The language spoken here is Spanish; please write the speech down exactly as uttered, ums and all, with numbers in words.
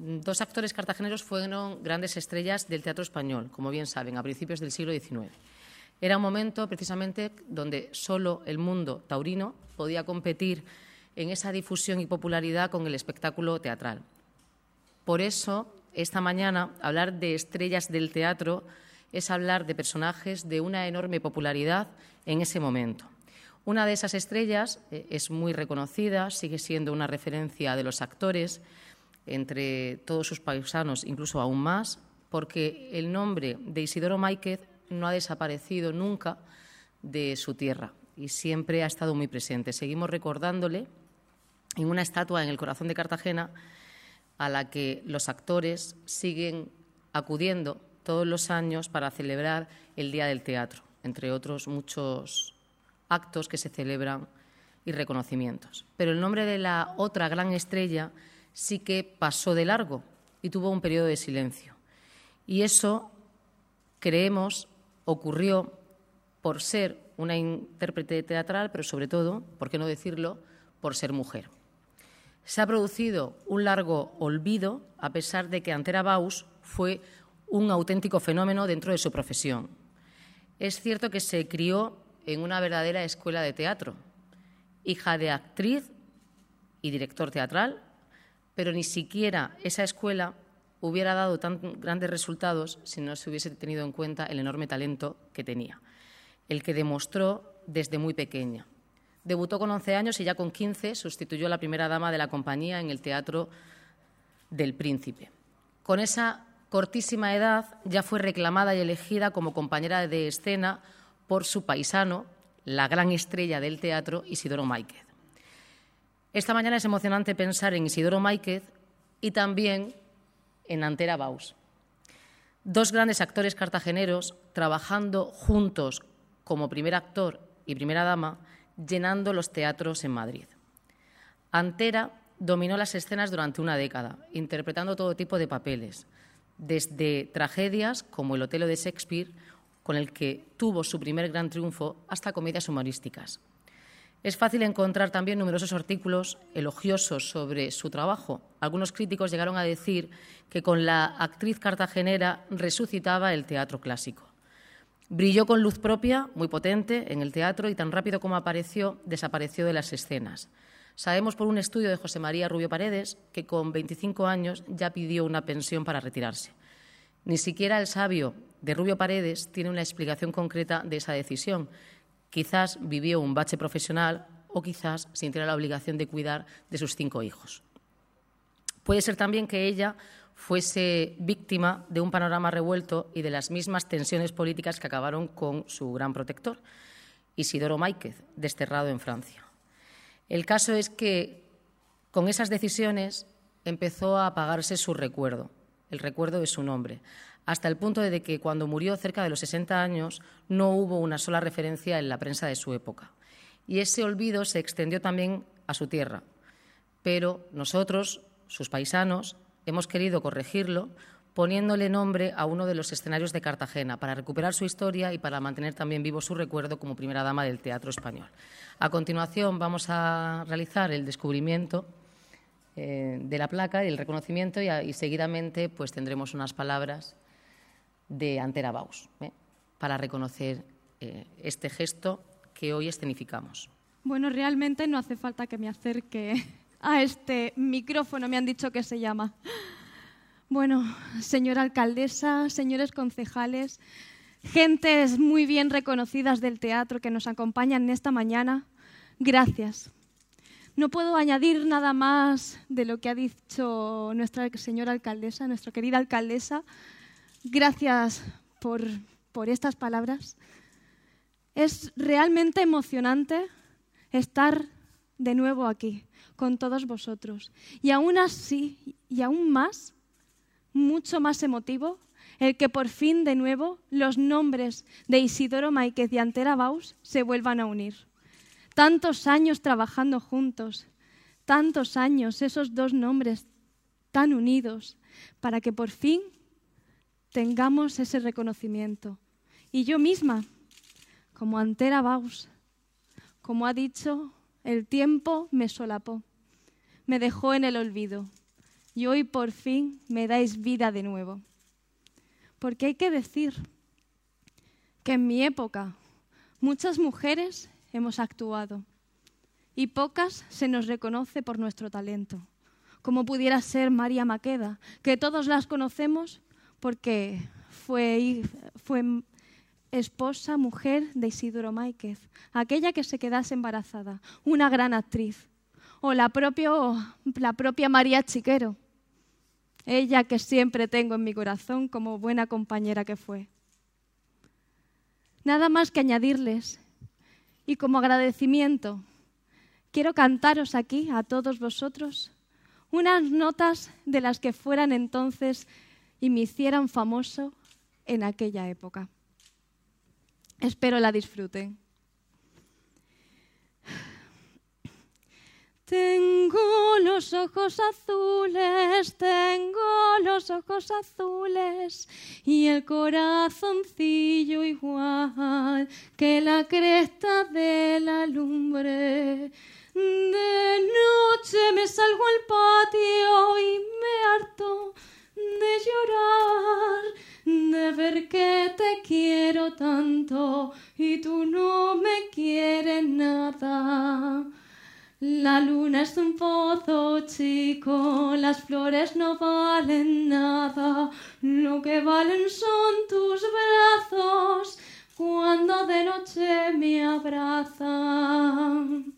dos actores cartageneros fueron grandes estrellas del teatro español, como bien saben, a principios del siglo diecinueve. Era un momento precisamente donde solo el mundo taurino podía competir en esa difusión y popularidad con el espectáculo teatral. Por eso, esta mañana, hablar de estrellas del teatro es hablar de personajes de una enorme popularidad en ese momento. Una de esas estrellas eh, es muy reconocida, sigue siendo una referencia de los actores, entre todos sus paisanos, incluso aún más, porque el nombre de Isidoro Máiquez no ha desaparecido nunca de su tierra y siempre ha estado muy presente. Seguimos recordándole en una estatua en el corazón de Cartagena a la que los actores siguen acudiendo todos los años para celebrar el Día del Teatro, entre otros muchos actos que se celebran y reconocimientos. Pero el nombre de la otra gran estrella sí que pasó de largo y tuvo un periodo de silencio. Y eso, creemos, ocurrió por ser una intérprete teatral, pero sobre todo, por qué no decirlo, por ser mujer. Se ha producido un largo olvido, a pesar de que Antera Baus fue un auténtico fenómeno dentro de su profesión. Es cierto que se crió en una verdadera escuela de teatro, hija de actriz y director teatral, pero ni siquiera esa escuela hubiera dado tan grandes resultados si no se hubiese tenido en cuenta el enorme talento que tenía, el que demostró desde muy pequeña. Debutó con once años y ya con quince sustituyó a la primera dama de la compañía en el Teatro del Príncipe. Con esa cortísima edad ya fue reclamada y elegida como compañera de escena por su paisano, la gran estrella del teatro, Isidoro Máiquez. Esta mañana es emocionante pensar en Isidoro Máiquez y también en Antera Baus. Dos grandes actores cartageneros trabajando juntos como primer actor y primera dama, llenando los teatros en Madrid. Antera dominó las escenas durante una década, interpretando todo tipo de papeles, desde tragedias como El Otelo de Shakespeare, con el que tuvo su primer gran triunfo, hasta comedias humorísticas. Es fácil encontrar también numerosos artículos elogiosos sobre su trabajo. Algunos críticos llegaron a decir que con la actriz cartagenera resucitaba el teatro clásico. Brilló con luz propia, muy potente, en el teatro y tan rápido como apareció, desapareció de las escenas. Sabemos por un estudio de José María Rubio Paredes que con veinticinco años ya pidió una pensión para retirarse. Ni siquiera el sabio de Rubio Paredes tiene una explicación concreta de esa decisión. Quizás vivió un bache profesional o quizás sintiera la obligación de cuidar de sus cinco hijos. Puede ser también que ella fuese víctima de un panorama revuelto y de las mismas tensiones políticas que acabaron con su gran protector, Isidoro Máiquez, desterrado en Francia. El caso es que con esas decisiones empezó a apagarse su recuerdo, el recuerdo de su nombre, hasta el punto de que cuando murió cerca de los sesenta años no hubo una sola referencia en la prensa de su época. Y ese olvido se extendió también a su tierra. Pero nosotros, sus paisanos, hemos querido corregirlo poniéndole nombre a uno de los escenarios de Cartagena para recuperar su historia y para mantener también vivo su recuerdo como primera dama del teatro español. A continuación vamos a realizar el descubrimiento eh, de la placa y el reconocimiento y, a, y seguidamente pues, tendremos unas palabras de Antera Baus ¿eh? para reconocer eh, este gesto que hoy escenificamos. Bueno, realmente no hace falta que me acerque a este micrófono, me han dicho que se llama. Bueno, señora alcaldesa, señores concejales, gentes muy bien reconocidas del teatro que nos acompañan esta mañana, gracias. No puedo añadir nada más de lo que ha dicho nuestra señora alcaldesa, nuestra querida alcaldesa. Gracias por, por estas palabras. Es realmente emocionante estar de nuevo aquí, con todos vosotros. Y aún así, y aún más, mucho más emotivo, el que por fin de nuevo los nombres de Isidoro Máiquez y Antera Baus se vuelvan a unir. Tantos años trabajando juntos, tantos años esos dos nombres tan unidos, para que por fin tengamos ese reconocimiento. Y yo misma, como Antera Baus, como ha dicho, el tiempo me solapó, me dejó en el olvido. y hoy por fin me dais vida de nuevo. Porque hay que decir que en mi época muchas mujeres hemos actuado y pocas se nos reconoce por nuestro talento, como pudiera ser María Maqueda, que todos las conocemos porque fue, fue esposa, mujer de Isidoro Máiquez, aquella que se quedase embarazada, una gran actriz. O la, propio, la propia María Chiquero, ella que siempre tengo en mi corazón como buena compañera que fue. Nada más que añadirles, y como agradecimiento, quiero cantaros aquí a todos vosotros unas notas de las que fueran entonces y me hicieran famoso en aquella época. Espero la disfruten. Tengo los ojos azules, tengo los ojos azules y el corazoncillo igual que la cresta de la lumbre. De noche me salgo al patio y me harto de llorar, de ver que te quiero tanto y tú no me quieres nada. La luna es un pozo chico, las flores no valen nada, lo que valen son tus brazos cuando de noche me abrazan.